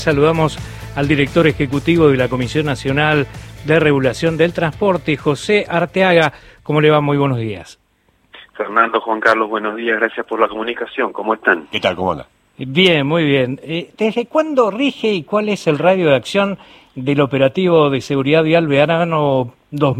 Saludamos al director ejecutivo de la Comisión Nacional de Regulación del Transporte, José Arteaga. ¿Cómo le va? Muy buenos días. Fernando, Juan Carlos, buenos días, gracias por la comunicación. ¿Cómo están? ¿Qué tal? ¿Cómo anda? Bien, muy bien. ¿Desde cuándo rige y cuál es el radio de acción del operativo de seguridad vial verano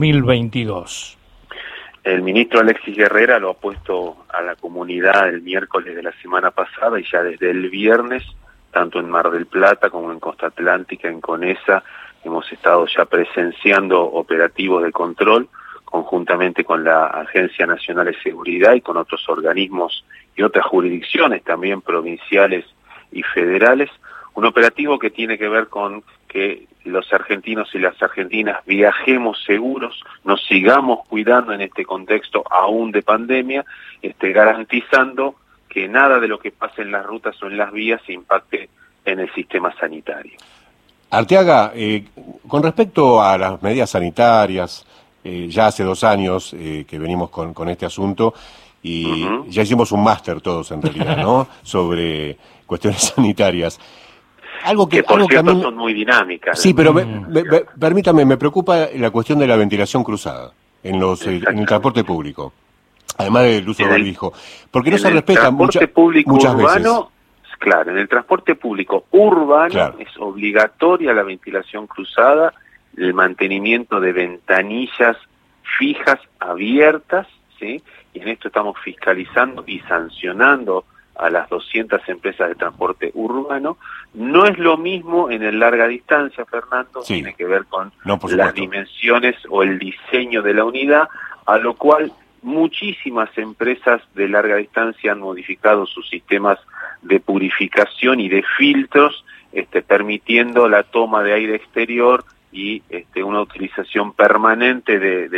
2022? El ministro Alexis Guerrera lo ha puesto a la comunidad el miércoles de la semana pasada y ya desde el viernes, tanto en Mar del Plata como en Costa Atlántica, en Conesa, hemos estado ya presenciando operativos de control conjuntamente con la Agencia Nacional de Seguridad y con otros organismos y otras jurisdicciones también provinciales y federales. Un operativo que tiene que ver con que los argentinos y las argentinas viajemos seguros, nos sigamos cuidando en este contexto aún de pandemia, garantizando que nada de lo que pase en las rutas o en las vías se impacte en el sistema sanitario. Arteaga, con respecto a las medidas sanitarias, ya hace 2 años que venimos con este asunto y ya hicimos un máster todos en realidad, ¿no? Sobre cuestiones sanitarias. Algo que por cierto a mí... son muy dinámicas. Sí, pero permítame, me preocupa la cuestión de la ventilación cruzada en el transporte público, además del uso del barbijo, porque no se respeta muchas veces. Claro, en el transporte público urbano claro, es obligatoria la ventilación cruzada, el mantenimiento de ventanillas fijas abiertas, ¿sí? Y en esto estamos fiscalizando y sancionando a las 200 empresas de transporte urbano. No es lo mismo en el larga distancia, Fernando, sí, tiene que ver con las dimensiones o el diseño de la unidad, a lo cual muchísimas empresas de larga distancia han modificado sus sistemas de purificación y de filtros, permitiendo la toma de aire exterior y una utilización permanente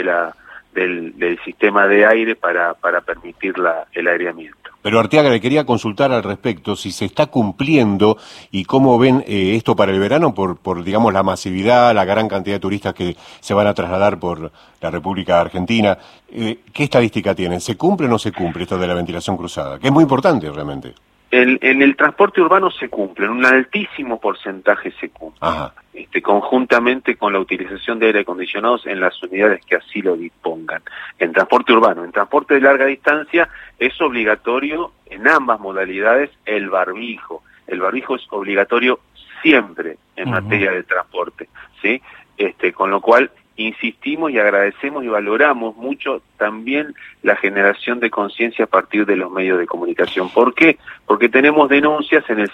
del sistema de aire para permitir el aireamiento. Pero Arteaga, le quería consultar al respecto si se está cumpliendo y cómo ven esto para el verano por digamos, la masividad, la gran cantidad de turistas que se van a trasladar por la República Argentina. ¿Qué estadística tienen? ¿Se cumple o no se cumple esto de la ventilación cruzada? Que es muy importante realmente. En el transporte urbano se cumple, en un altísimo porcentaje se cumple. Ajá. Conjuntamente con la utilización de aire acondicionados en las unidades que así lo dispongan. En transporte urbano, en transporte de larga distancia es obligatorio en ambas modalidades el barbijo. El barbijo es obligatorio siempre en materia de transporte, ¿sí? Con lo cual insistimos y agradecemos y valoramos mucho también la generación de conciencia a partir de los medios de comunicación. ¿Por qué? Porque tenemos denuncias en el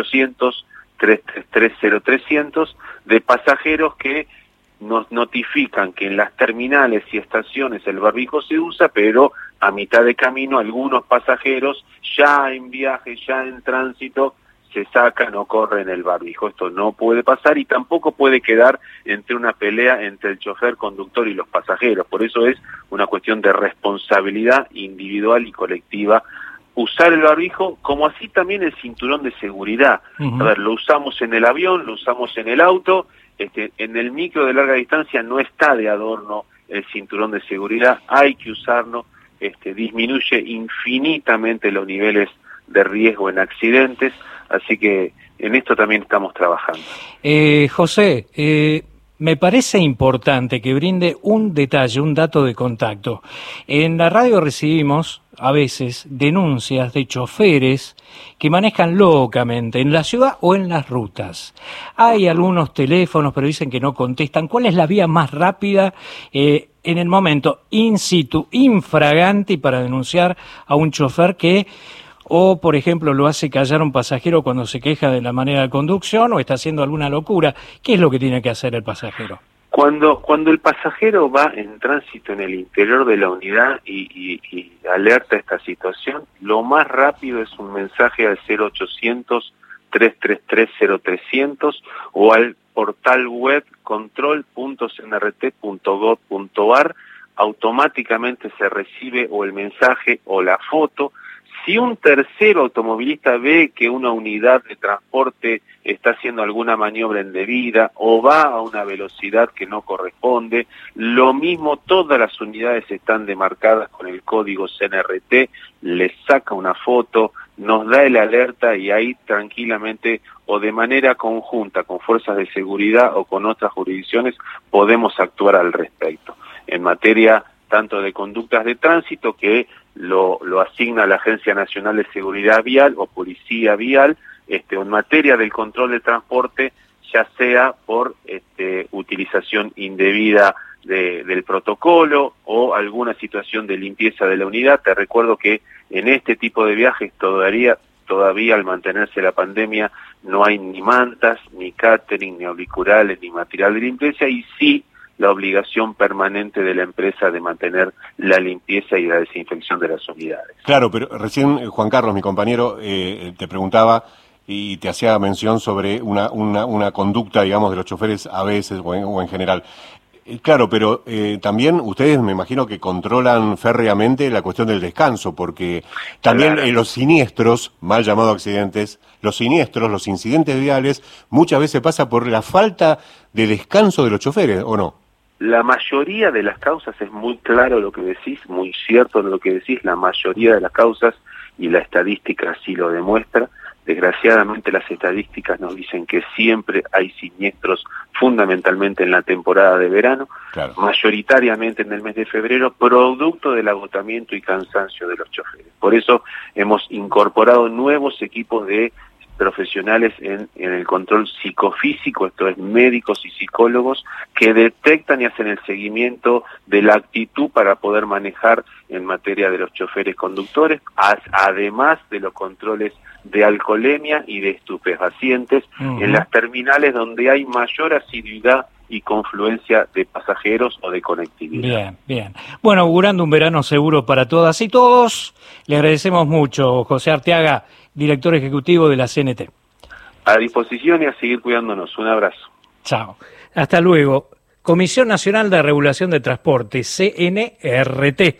0800-333-0300 de pasajeros que nos notifican que en las terminales y estaciones el barbijo se usa, pero a mitad de camino algunos pasajeros ya en viaje, ya en tránsito, se sacan o corren el barbijo. Esto no puede pasar y tampoco puede quedar entre una pelea entre el chofer, conductor y los pasajeros. Por eso es una cuestión de responsabilidad individual y colectiva usar el barbijo, como así también el cinturón de seguridad. A ver, lo usamos en el avión, lo usamos en el auto, en el micro de larga distancia no está de adorno el cinturón de seguridad, hay que usarlo, disminuye infinitamente los niveles de riesgo en accidentes, así que en esto también estamos trabajando. José, me parece importante que brinde un detalle, un dato de contacto. En la radio recibimos a veces denuncias de choferes que manejan locamente en la ciudad o en las rutas. Hay algunos teléfonos, pero dicen que no contestan. ¿Cuál es la vía más rápida en el momento in situ, infraganti, para denunciar a un chofer que o, por ejemplo, lo hace callar a un pasajero cuando se queja de la manera de conducción o está haciendo alguna locura? ¿Qué es lo que tiene que hacer el pasajero? Cuando el pasajero va en tránsito en el interior de la unidad y alerta esta situación, lo más rápido es un mensaje al 0800-333-0300 o al portal web control.cnrt.gov.ar. Automáticamente se recibe o el mensaje o la foto. Si un tercero automovilista ve que una unidad de transporte está haciendo alguna maniobra indebida o va a una velocidad que no corresponde, lo mismo, todas las unidades están demarcadas con el código CNRT, les saca una foto, nos da el alerta y ahí tranquilamente o de manera conjunta con fuerzas de seguridad o con otras jurisdicciones podemos actuar al respecto. En materia tanto de conductas de tránsito que lo asigna la Agencia Nacional de Seguridad Vial o Policía Vial, en materia del control de transporte, ya sea por utilización indebida del protocolo o alguna situación de limpieza de la unidad. Te recuerdo que en este tipo de viajes todavía al mantenerse la pandemia no hay ni mantas, ni catering, ni auriculares, ni material de limpieza, y sí la obligación permanente de la empresa de mantener la limpieza y la desinfección de las unidades. Claro, pero recién Juan Carlos, mi compañero, te preguntaba y te hacía mención sobre una conducta, digamos, de los choferes a veces o en general. Claro, pero también ustedes me imagino que controlan férreamente la cuestión del descanso, porque también Claro. Los siniestros, mal llamados accidentes, los siniestros, los incidentes viales, muchas veces pasa por la falta de descanso de los choferes, ¿o no? La mayoría de las causas, es muy claro lo que decís, muy cierto lo que decís, la mayoría de las causas, y la estadística así lo demuestra. Desgraciadamente las estadísticas nos dicen que siempre hay siniestros, fundamentalmente en la temporada de verano, Claro. mayoritariamente en el mes de febrero, producto del agotamiento y cansancio de los choferes. Por eso hemos incorporado nuevos equipos de profesionales en el control psicofísico, esto es médicos y psicólogos, que detectan y hacen el seguimiento de la actitud para poder manejar en materia de los choferes conductores, además de los controles de alcoholemia y de estupefacientes en las terminales donde hay mayor asiduidad y confluencia de pasajeros o de conectividad. Bien, bien. Bueno, augurando un verano seguro para todas y todos, le agradecemos mucho, José Arteaga, director ejecutivo de la CNT. A disposición y a seguir cuidándonos. Un abrazo. Chao. Hasta luego. Comisión Nacional de Regulación de Transporte, CNRT.